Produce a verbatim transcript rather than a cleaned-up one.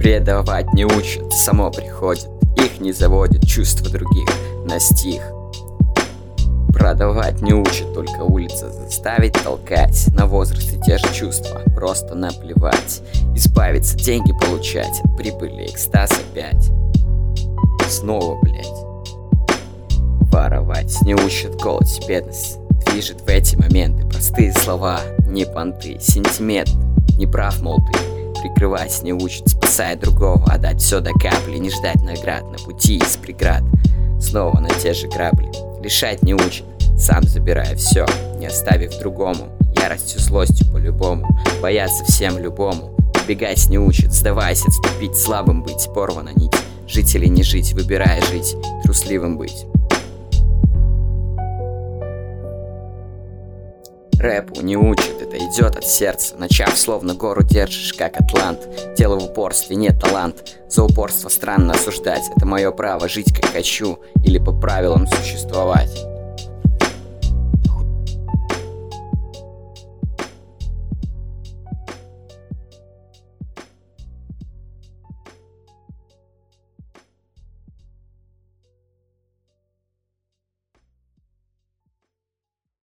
Предавать не учат, само приходит. Их не заводят чувства других на стих. Продавать не учат, только улица заставить толкать. На возраст и те же чувства, просто наплевать. Избавиться, деньги получать, от прибыли экстаз опять. Снова, блять. Воровать не учат, голод и бедность движет в эти моменты. Простые слова, не понты, сентимент. Не прав, мол, ты. Прикрывать не учат, спасая другого, отдать все до капли, не ждать наград на пути из преград. Снова на те же грабли. Лишать не учат, сам забирая все, не оставив другому. Яростью, злостью по-любому, бояться всем любому. Убегать не учат, сдавайся, отступить, слабым быть, порвана нить. Жить или не жить, выбирая жить, трусливым быть. Рэпу не учат, это идет от сердца. Начав, словно гору держишь, как атлант. Дело в упорстве, нет талант. За упорство странно осуждать. Это мое право жить как хочу или по правилам существовать.